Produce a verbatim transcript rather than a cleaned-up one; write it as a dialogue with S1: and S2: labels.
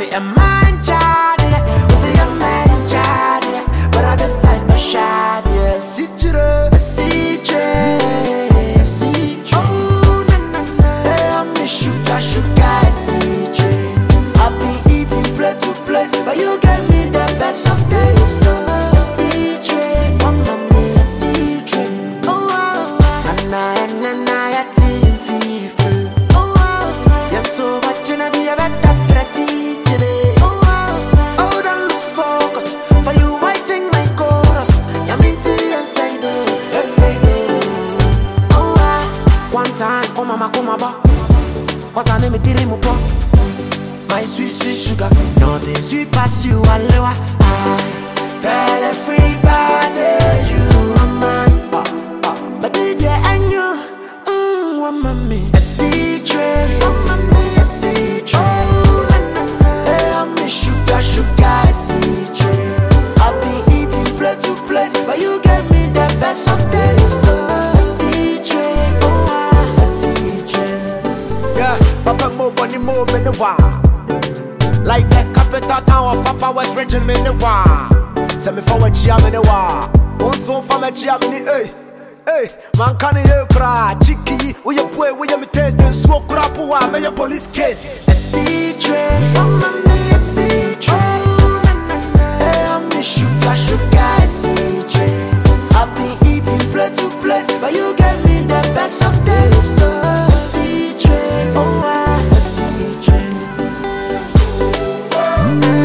S1: say a man child, yeah. We say a man child, yeah. But I decide my shot, yeah. See you there, see you, see you. Oh na na na, hey, I'm the sugar, sugar, see you. I've been eating plate to plate, but you gave me the best of taste. See you, mama mia, see you. Oh oh, na na na na, ya team FIFA. Oh oh, you're so much in a be a better fresh see you. Oh oh, oh don't lose focus. For you I sing my chorus. Ya minty and say do, and say do. Oh ah, one time, oh mama come about. What's her name? Tiri mupo. My sweet, sweet sugar, nothing sweet past you, alewa. Ah, better free body, you are mine. Ah, ah, but did you and you, mmm, what mommy? A sea tray, what mommy? A sea tray. Hey, I'm the sugar, sugar, a sea tray. I've been eating plate to plate, but you gave me the best of taste. A sea tray, oh ah, a sea tray.
S2: Yeah, Papa mo bunny mo in the wild. Like the capital town of Papa West Region in the war. Send me forward jam in the war. One song from a jam in the hey. Hey, man can you cry? Chicky, we your boy, we your taste, then smoke crap, who are your police case.
S1: A sea tray, mama me a sea tray. Hey, I'm the sugar, sugar, a sea tray. I've been eating plate to plate, but you gave me the best of taste. A sea tray, oh ah, a sea tray.